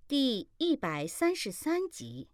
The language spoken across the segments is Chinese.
第133集。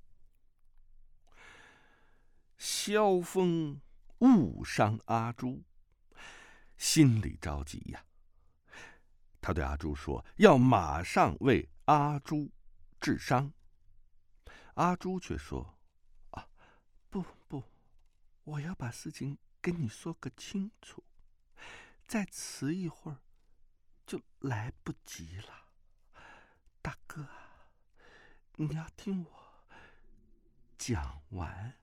萧峰误伤阿朱，心里着急呀。他对阿朱说：“要马上为阿朱治伤。”阿朱却说：“不，我要把事情跟你说个清楚，再迟一会儿就来不及了。大哥，你要听我讲完。”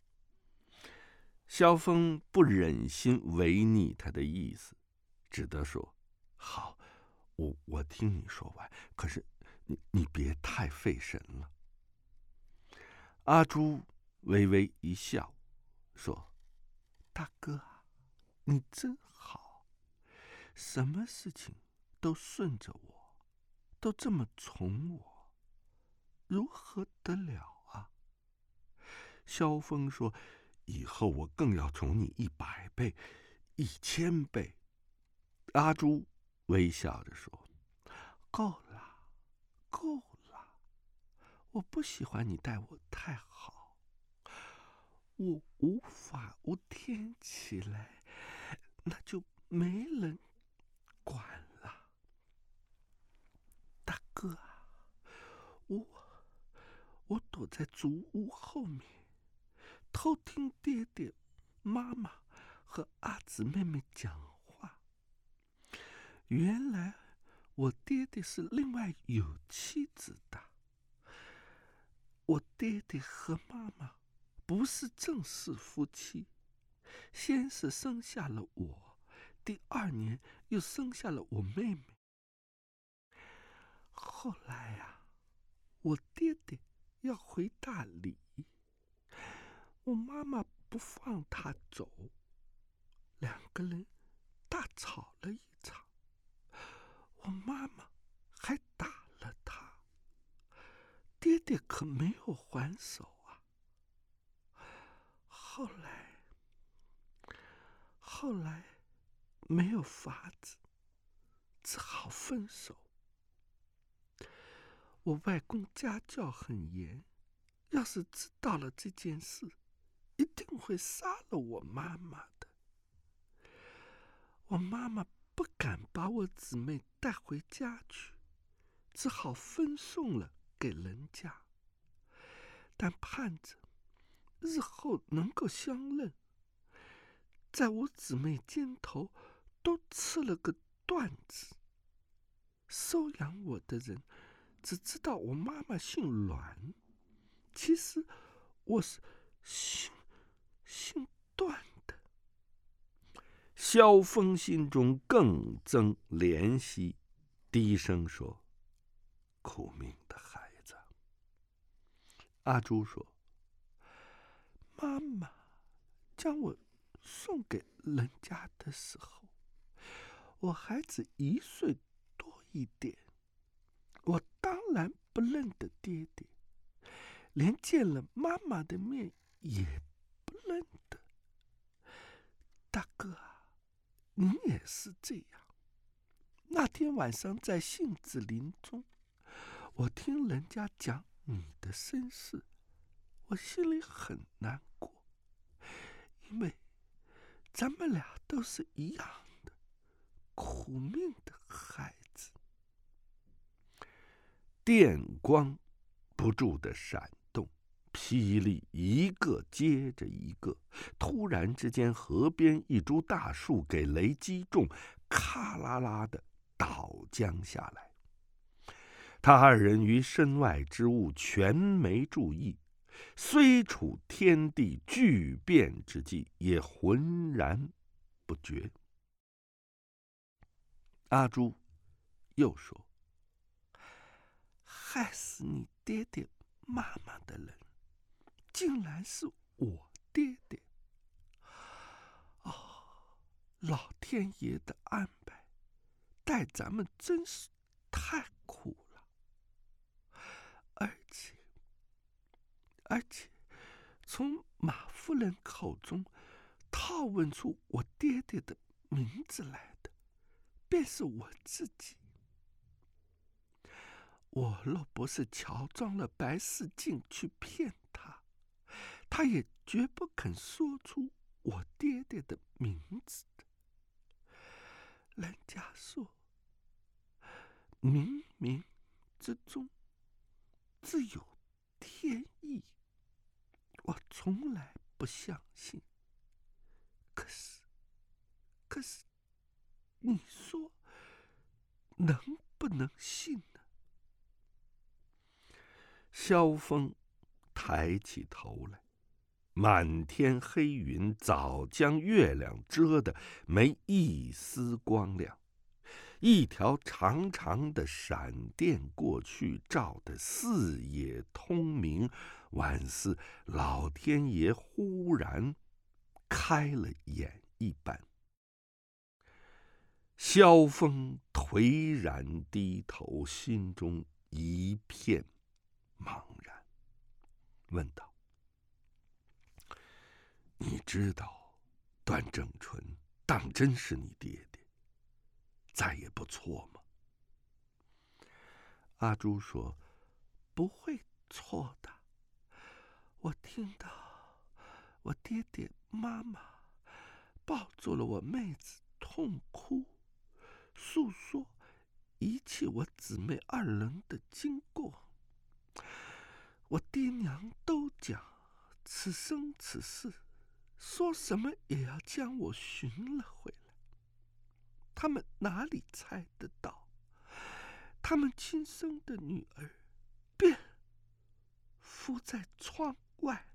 萧峰不忍心违逆他的意思，只得说：“好，我听你说完，可是你别太费神了。”阿朱微微一笑，说：“大哥，你真好，什么事情都顺着我，都这么宠我，如何得了啊？”萧峰说：“以后我更要宠你100倍、1000倍。”阿朱微笑着说：“够了，够了，我不喜欢你待我太好，我无法无天起来，那就没人管了。大哥啊，我躲在竹屋后面，偷听爹爹、妈妈和阿姊妹妹讲话。原来我爹爹是另外有妻子的。我爹爹和妈妈不是正式夫妻，先是生下了我，第2年又生下了我妹妹。后来啊，我爹爹要回大理，我妈妈不放他走，2个人大吵了一场，我妈妈还打了他，爹爹可没有还手啊。后来没有法子，只好分手。我外公家教很严，要是知道了这件事，一定会杀了我妈妈的。我妈妈不敢把我姊妹带回家去，只好分送了给人家，但盼着日后能够相认。在我姊妹肩头都刺了个断字，收养我的人只知道我妈妈姓栾，其实我是姓段的。萧峰心中更增怜惜，低声说：“苦命的孩子。”阿朱说：“妈妈将我送给人家的时候，我还只1岁多一点，我当然不认得爹爹，连见了妈妈的面也不认得。大哥啊，你也是这样。那天晚上在杏子林中，我听人家讲你的身世，我心里很难过，因为咱们俩都是一样的苦命的孩子。”电光不住的闪动，霹雳一个接着一个。突然之间，河边一株大树给雷击中，咔啦啦的倒将下来。他2人于身外之物全没注意，虽处天地巨变之际，也浑然不觉。阿朱又说：“害死你爹爹妈妈的人，竟然是我爹爹。老天爷的安排，待咱们真是太苦了。而且从马夫人口中套问出我爹爹的名字来的，便是我自己。 我若不是乔装了白世镜去骗他，他也绝不肯说出我爹爹的名字的。人家说，冥冥之中自有天意，我从来不相信。可是，你说能不能信呢？萧峰抬起头来，满天黑云早将月亮遮得没一丝光亮，一条长长的闪电过去，照得四野通明，宛似老天爷忽然开了眼一般。萧峰颓然低头，心中一片茫然，问道：“你知道段正淳当真是你爹爹，再也不错吗？”阿朱说：“不会错的。我听到我爹爹妈妈抱住了我妹子痛哭，诉说遗弃我姊妹二人的经过。我爹娘都讲此生此世，说什么也要将我寻了回来。他们哪里猜得到，他们亲生的女儿便伏在窗外。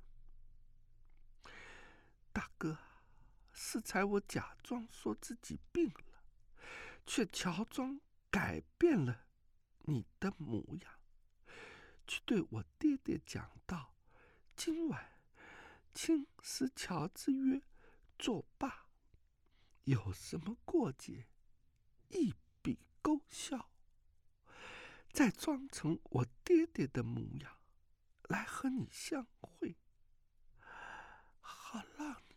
大哥，适才我假装说自己病了，却乔装改变了你的模样，去对我爹爹讲道：今晚请石乔之约作罢，有什么过节，一笔勾销，再装成我爹爹的模样来和你相会，好让你。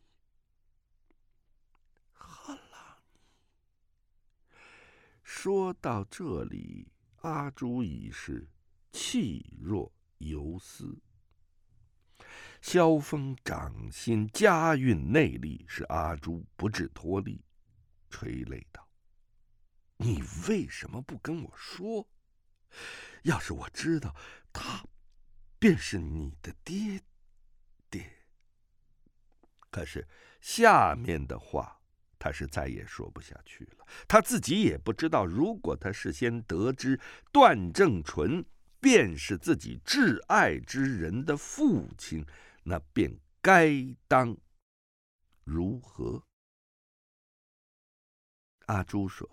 说到这里，阿朱已是气若游丝。萧峰掌心家运内力，使阿朱不致脱力，垂泪道：“你为什么不跟我说？要是我知道他便是你的爹爹。”可是下面的话他是再也说不下去了。他自己也不知道，如果他事先得知段正淳便是自己挚爱之人的父亲，那便该当如何？阿朱说：“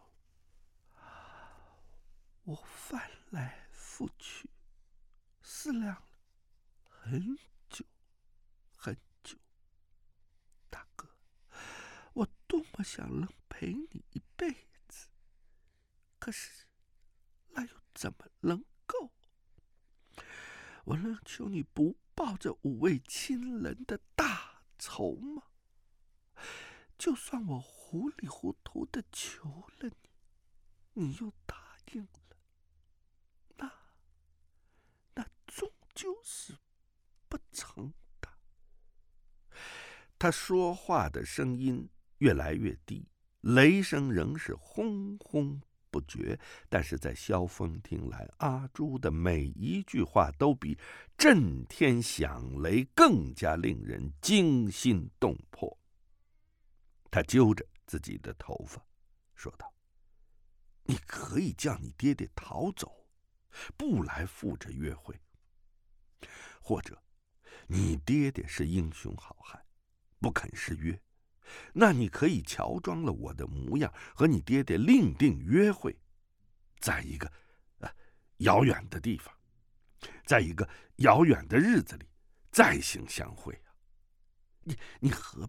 我翻来覆去思量了很久很久，大哥，我多么想能陪你一辈子，可是那又怎么能够？我能求你不报这5位亲人的大仇吗？就算我糊里糊涂的求了你，你又答应了，那终究是不成的。”他说话的声音越来越低，雷声仍是轰轰不绝，但是在萧峰听来，阿朱的每一句话都比震天响雷更加令人惊心动魄。他揪着自己的头发说道：“你可以叫你爹爹逃走，不来赴这约会，或者你爹爹是英雄好汉，不肯失约，那你可以乔装了我的模样，和你爹爹另定约会，在一个遥远的地方，在一个遥远的日子里再行相会啊！你何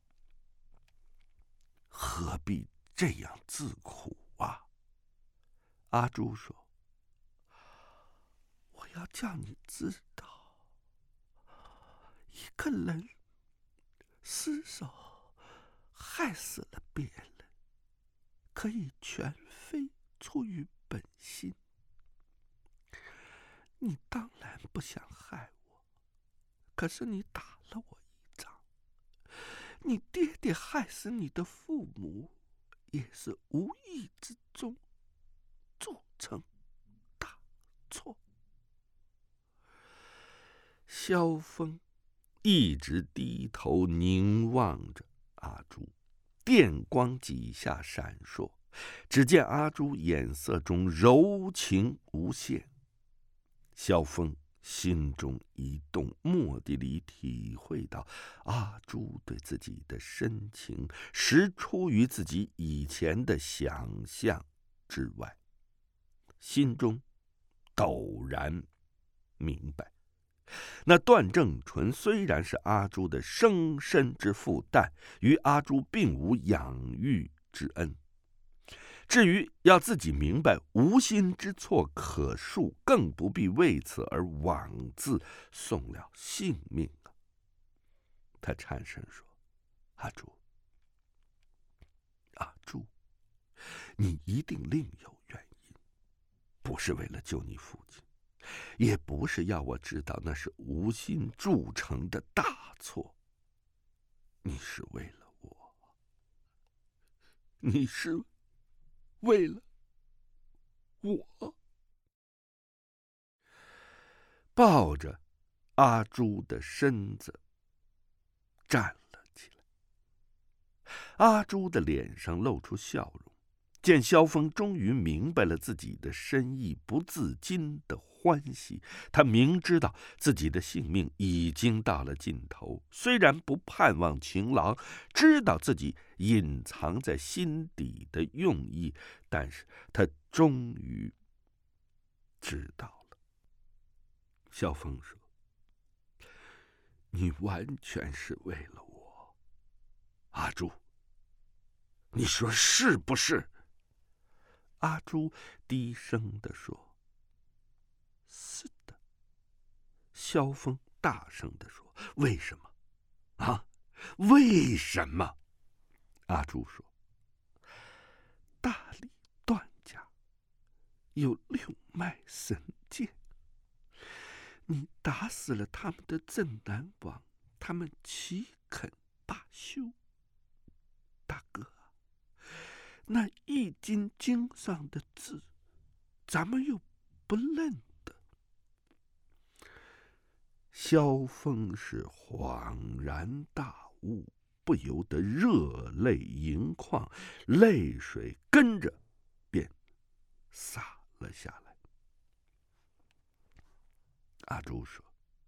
必这样自苦啊？”阿朱说：“我要叫你知道，一个人失手害死了别人，可以全非出于本心， 你当然不想害我，可是你打了我一仗。你爹爹害死你的父母，也是无意之中铸成大错。”萧峰一直低头凝望着阿朱，电光几下闪烁，只见阿朱眼色中柔情无限。萧峰心中一动，蓦地里体会到阿朱对自己的深情实出于自己以前的想象之外，心中陡然明白，那段正淳虽然是阿朱的生身之父，但与阿朱并无养育之恩。至于要自己明白无心之错可恕，更不必为此而枉自送了性命啊！他颤声说：“阿朱，你一定另有原因，不是为了救你父亲，也不是要我知道那是无心铸成的大错。你是为了我，你是为了我。”抱着阿朱的身子站了起来。阿朱的脸上露出笑容，见萧峰终于明白了自己的深意，不自禁的欢喜。他明知道自己的性命已经到了尽头，虽然不盼望情郎知道自己隐藏在心底的用意，但是他终于知道了。萧峰说：“你完全是为了我，阿朱，你说是不是？”阿朱低声地说：“是的。”萧峰大声地说：“为什么？啊，为什么？”阿朱说：“大理段家有六脉神剑，你打死了他们的镇南王，他们岂肯罢休？大哥，那易筋经上的字，咱们又不认得。”萧峰是恍然大悟，不由得热泪盈眶，泪水跟着便洒了下来。阿朱说：“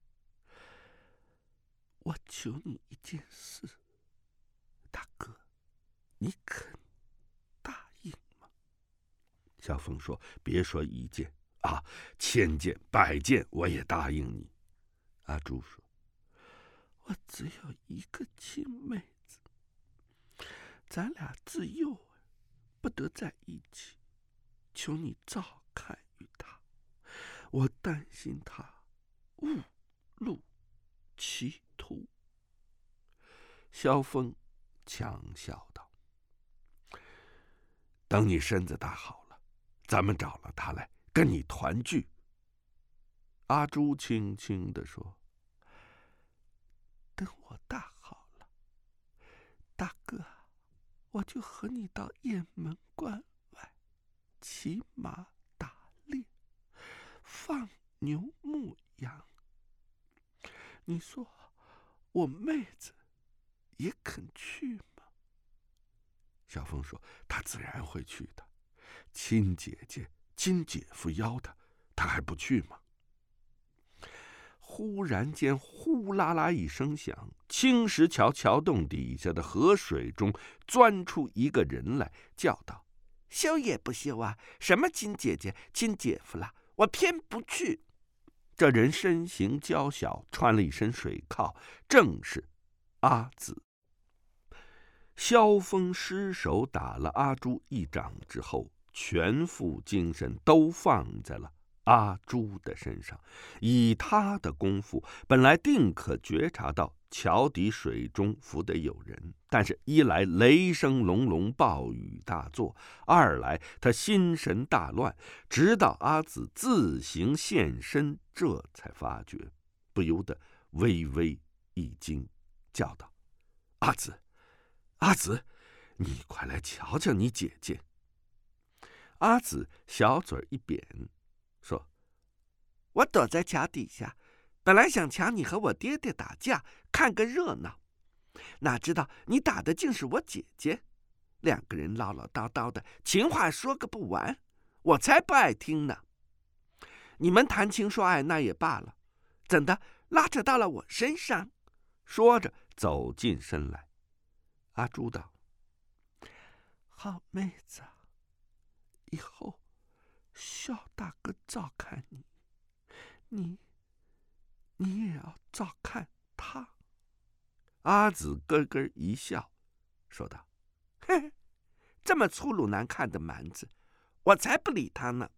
我求你一件事，大哥，你肯答应吗？”萧峰说：“别说一件啊，1000件100件我也答应你。”阿朱说：“我只有一个亲妹子，咱俩自幼不得在一起，求你照看于她，我担心她误入歧途。”萧峰强笑道：“等你身子大好了，咱们找了她来跟你团聚。”阿朱轻轻地说：“等我大好了，大哥，我就和你到雁门关外骑马打猎，放牛牧羊。你说我妹子也肯去吗？”萧峰说：“她自然会去的，亲姐姐、亲姐夫邀她，她还不去吗？”忽然间，呼啦啦一声响，青石桥桥洞底下的河水中钻出一个人来，叫道：“休也不休啊！什么亲姐姐、亲姐夫啦，我偏不去。”这人身形娇小，穿了一身水靠，正是阿紫。萧峰失手打了阿朱一掌之后，全副精神都放在了阿朱的身上。以他的功夫，本来定可觉察到桥底水中浮得有人，但是一来雷声隆隆，暴雨大作；二来他心神大乱，直到阿紫自行现身，这才发觉，不由得微微一惊，叫道：“阿紫，阿紫，你快来瞧瞧你姐姐！”阿紫小嘴一扁，说：“ 我躲在桥底下，本来想瞧你和我爹爹打架，看个热闹，哪知道你打的竟是我姐姐，两个人唠唠叨叨的，情话说个不完，我才不爱听呢。你们谈情说爱那也罢了，怎的拉扯到了我身上？” 说着走近身来。阿朱道：“ 好妹子，以后肖大哥照看你，你也要照看他。” 阿紫咯咯一笑，说道：“ 嘿，这么粗鲁难看的蛮子，我才不理他呢。”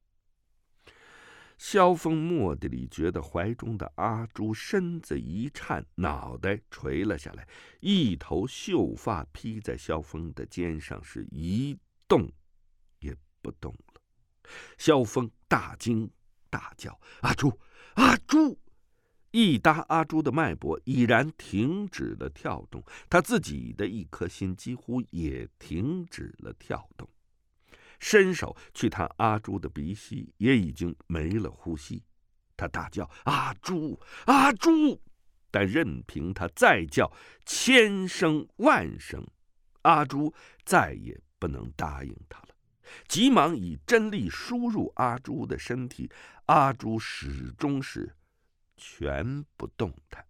萧峰蓦地里觉得怀中的阿朱身子一颤，脑袋垂了下来，一头秀发披在萧峰的肩上，是一动也不动了。萧峰大惊大叫：“阿朱，阿朱！”一搭阿朱的脉搏已然停止了跳动，他自己的一颗心几乎也停止了跳动。伸手去探阿朱的鼻息，也已经没了呼吸。他大叫：“阿朱，阿朱！”但任凭他再叫千声万声，阿朱再也不能答应他了。急忙以针力输入阿朱的身体，阿朱始终是全不动弹。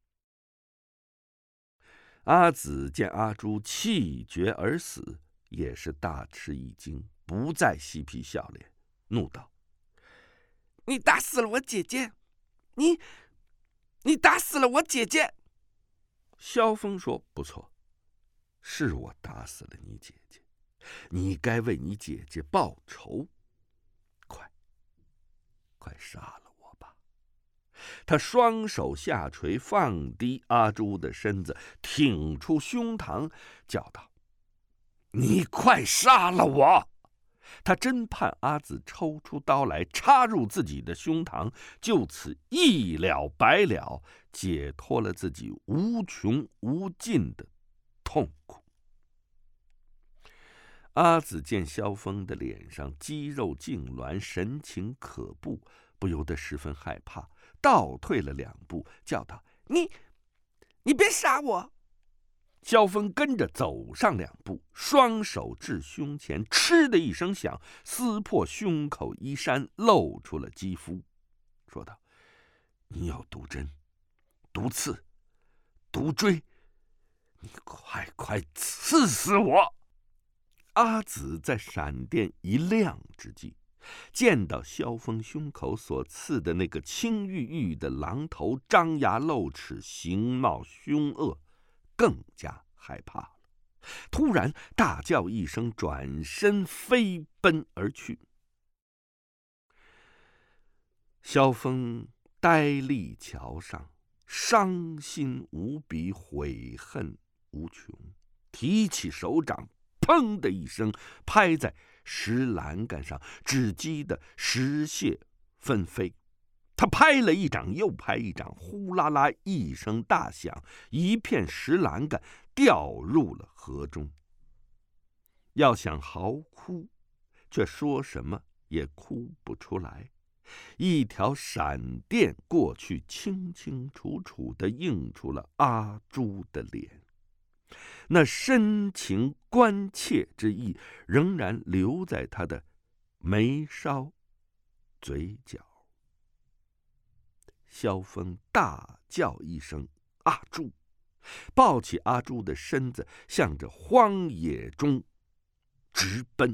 阿紫见阿朱气绝而死，也是大吃一惊，不再嬉皮笑脸，怒道：“ 你打死了我姐姐！你打死了我姐姐！” 萧峰说：“不错，是我打死了你姐姐，你该为你姐姐报仇。快杀了我吧！”他双手下垂，放低阿朱的身子，挺出胸膛，叫道：“你快杀了我！”他真盼阿紫抽出刀来，插入自己的胸膛，就此一了百了，解脱了自己无穷无尽的痛苦。阿紫见萧峰的脸上肌肉痉挛，神情可怖，不由得十分害怕，倒退了2步，叫道：“ 你别杀我！” 萧峰跟着走上2步，双手至胸前，嗤的一声响，撕破胸口衣衫，露出了肌肤，说道：“你有毒针、毒刺、毒锥，你快刺死我！”阿紫在闪电一亮之际，见到萧峰胸口所刺的那个青玉玉的狼头，张牙露齿，形貌凶恶，更加害怕了。突然大叫一声，转身飞奔而去。萧峰呆立桥上，伤心无比，悔恨无穷，提起手掌，砰的一声拍在石栏杆上，只击得石屑纷飞。他拍了一掌又拍一掌，呼啦啦一声大响，一片石栏杆掉入了河中。要想嚎哭，却说什么也哭不出来。一条闪电过去，清清楚楚地映出了阿朱的脸，那深情关切之意仍然留在他的眉梢、嘴角。萧峰大叫一声：“阿朱！”抱起阿朱的身子，向着荒野中直奔。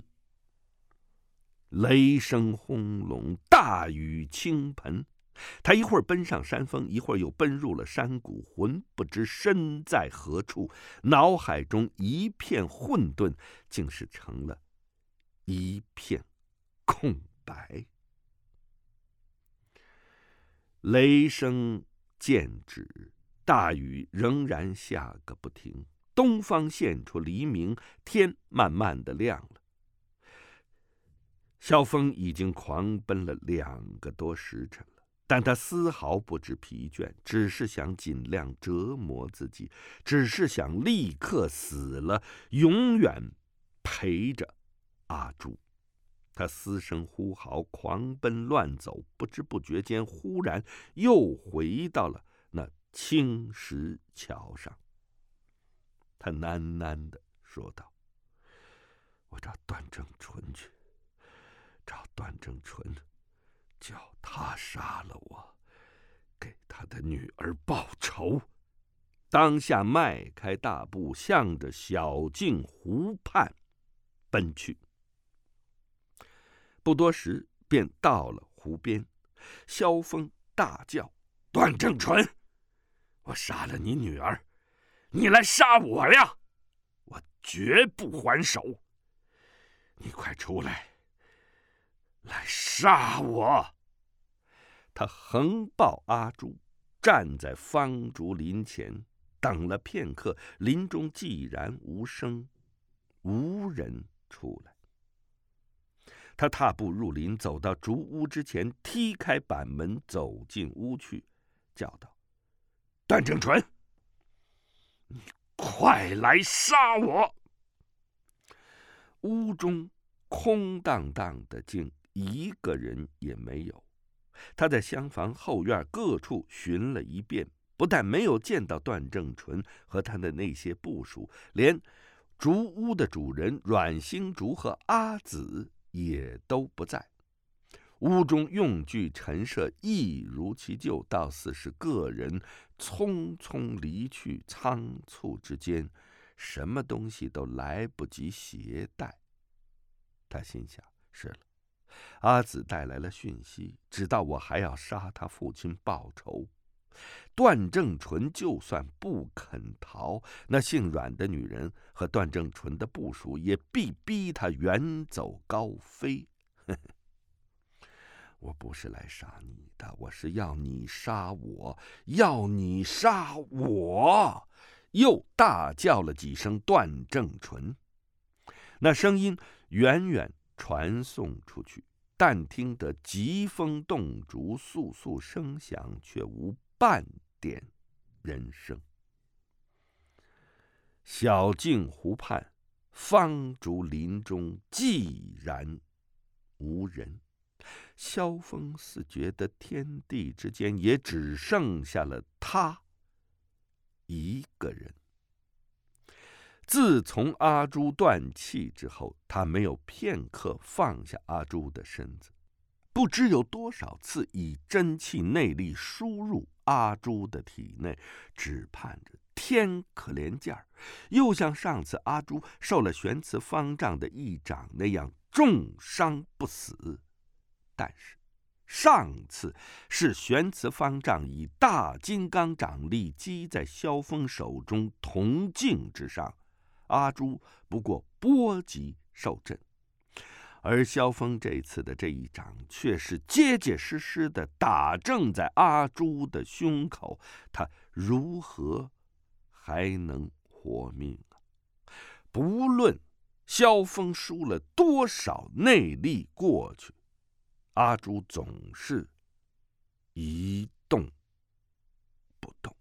雷声轰隆，大雨倾盆，他一会儿奔上山峰，一会儿又奔入了山谷，魂不知身在何处，脑海中一片混沌，竟是成了一片空白。 雷声渐止，大雨仍然下个不停。东方现出黎明，天慢慢的亮了。萧峰已经狂奔了2个多时辰了，但他丝毫不知疲倦，只是想尽量折磨自己，只是想立刻死了，永远陪着阿朱。他嘶声呼号，狂奔乱走，不知不觉间，忽然又回到了那青石桥上。他喃喃地说道：“我找段正淳去，找段正淳，叫他杀了我，给他的女儿报仇。”当下迈开大步，向着小径湖畔奔去。不多时，便到了湖边。萧峰大叫：“段正淳，我杀了你女儿，你来杀我呀！我绝不还手！你快出来，来杀我！”他横抱阿朱，站在方竹林前，等了片刻，林中寂然无声，无人出来。他踏步入林，走到竹屋之前，踢开板门，走进屋去，叫道：“段正淳，你快来杀我！”屋中空荡荡的，竟一个人也没有。他在厢房后院各处寻了一遍，不但没有见到段正淳和他的那些部属，连竹屋的主人阮星竹和阿紫也都不在。屋中用具陈设一如其旧，倒似是个人匆匆离去，仓促之间，什么东西都来不及携带。他心想：是了，阿紫带来了讯息，知道我还要杀他父亲报仇。段正淳就算不肯逃，那姓阮的女人和段正淳的部属也必逼他远走高飞。我不是来杀你的，我是要你杀我，要你杀我！又大叫了几声段正淳。那声音远远传送出去，但听得疾风动竹，簌簌声响，却无半点人声。小径湖畔，方竹林中，寂然无人。萧峰似觉得天地之间也只剩下了他一个人。自从阿朱断气之后，他没有片刻放下阿朱的身子，不知有多少次以真气内力输入阿朱的体内，只盼着天可怜见儿，又像上次阿朱受了玄慈方丈的一掌那样重伤不死。但是上次是玄慈方丈以大金刚掌力击在萧峰手中铜镜之上，阿朱不过波及受震，而萧峰这次的这一掌却是结结实实的打正在阿朱的胸口，他如何还能活命啊？不论萧峰输了多少内力过去，阿朱总是一动不动。